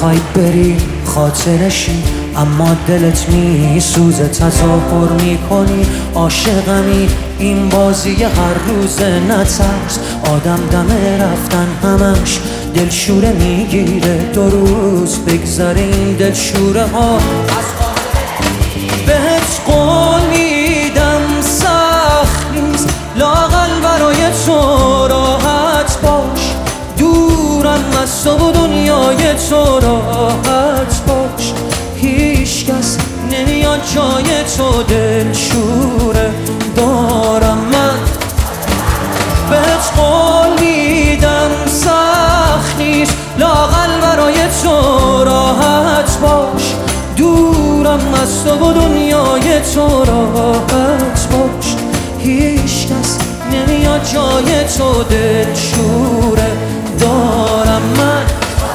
میخوای بری خاطرشی، اما دلت میسوزه، تظاهر میکنی عاشقمی. این بازی هر روز نترس، آدم دم رفتن همش دلشوره میگیره. 2 روز بگذره این دلشوره ها. بهت قول میدم سخت نیست، لااقل برای تو راحت باش. دورم از تو و دنیای تو راحت باش. هیچ کس نمیاد جای تو، دلشوره دارم من. بهت قول میدم سخت نیست، لااقل برای تو راحت باش. دورم از تو و دنیای تو راحت باش. هیچ کس نمیاد جای تو، دلشوره دارم من.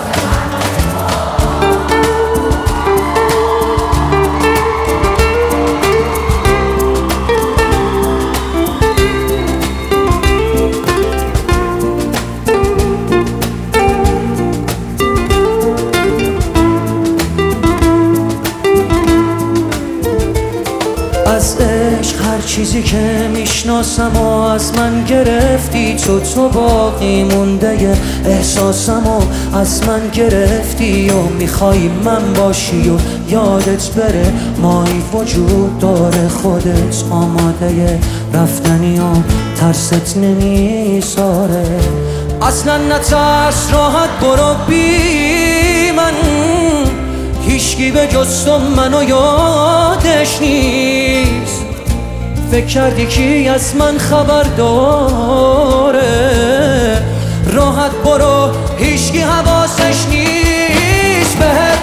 از عشق هر چیزی که میشناسم و از من گرفتی تو باقی مونده احساسم و از من گرفتی و میخوای من باشی و یادت بره مایی وجود داره. خودت آماده رفتنی و ترست نمیذاره. اصلا نترس، راحت برو بی من. هیچکی به جز تو منو یادش نیست. فکر کردی کی از من خبر داره؟ راحت برو، هیچکی حواسش نیست. بهت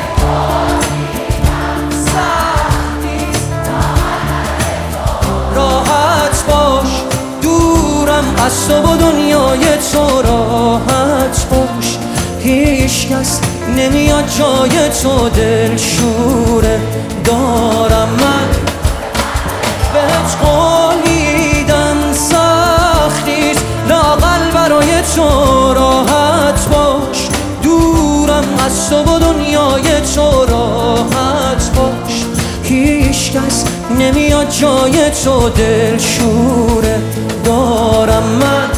راحت باش. دورم از تو و دنیای تو راحت باش. هیچ کس نمیاد جای تو، دلشوره دارم من. بهت قول میدم سخت نیست، لااقل برای تو راحت باش. دورم از تو و دنیای تو راحت باش. هیچ کس نمیاد جای تو، دلشوره دارم من.